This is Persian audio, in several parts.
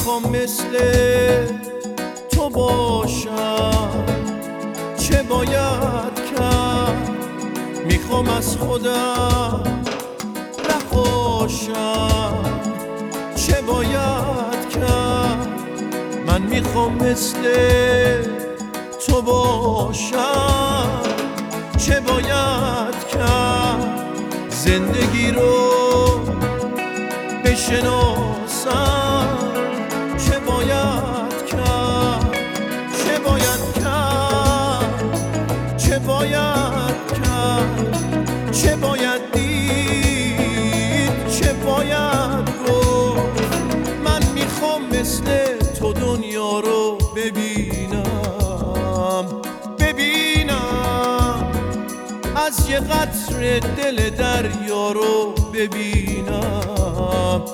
میخوام مثل تو باشم، چه باید کرد؟ میخوام از خودم نخواشم، چه باید کرد؟ من میخوام مثل تو باشم، چه باید کرد؟ زندگی رو بشناسم، چه باید کرد؟ چه باید کرد؟ چه باید کرد؟ چه باید دید؟ چه باید گفت؟ من میخوام مثل تو دنیا رو ببینم، از یه قطره دل دریا رو ببینم.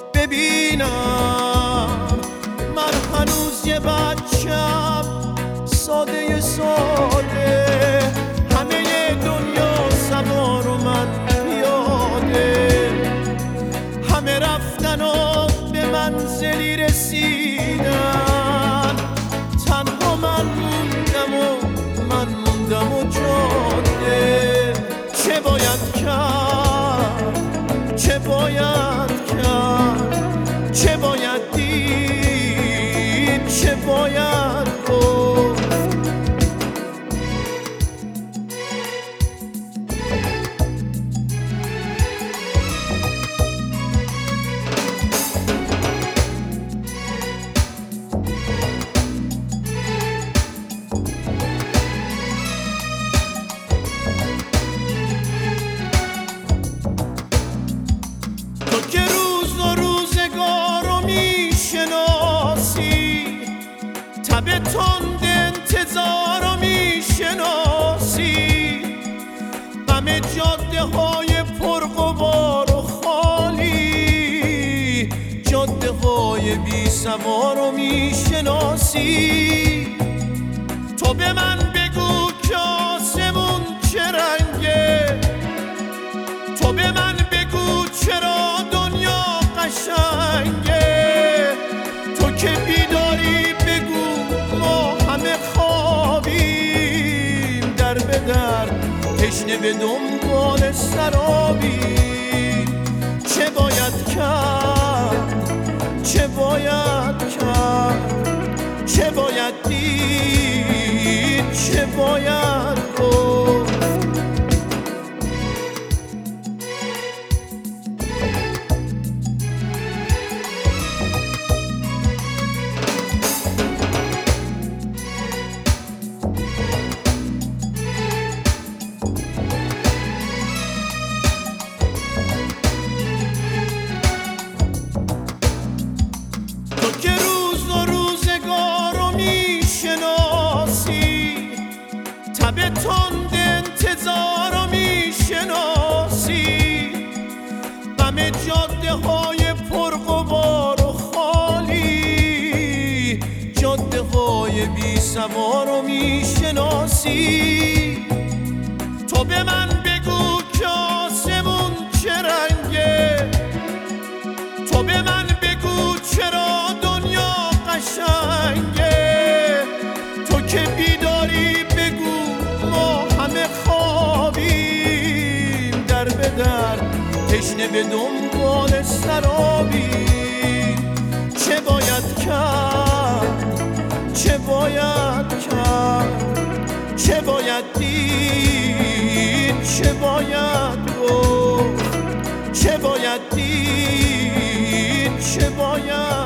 من هنوز یه بچم ساده همه دنیا سوار و من پیاده، همه رفتن و به منزلی رسیدن، تنها من موندم و جاده. چه باید کرد؟ چه باید کرد؟ چه باید دید؟ چه باید گفت؟ تو که روز و روزگار رو میشناسی، تب تند انتظار رو میشناسی، غم جاده های پرغبار و خالی، جاده های بی سوار رو میشناسی. تو به من بگو که آسمون چه رنگه، تو به من بگو چرا دنیا قشنگه، تو که بیداری بگو ما همه خوابیم، در به در تشنه به دنبال سرابیم. چه باید کرد؟ چه باید کرد؟ چه باید دید؟ چه باید گفت؟ تو که روز و روزگار رو میشناسی، تب تند انتظار رو میشناسی، غم جاده های پرغبار و خالی، جاده های بی سوار رو میشناسی. تو به من بگو که آسمون چه رنگه، تو به من بگو چرا دنیا قشنگه، تو که بیداری بگو ما همه خوابیم، در به در تشنه به دنبال سرابیم. چه باید کرد؟ چه باید کرد؟ چه باید دید؟ چه باید گفت؟ چه باید دید؟ چه باید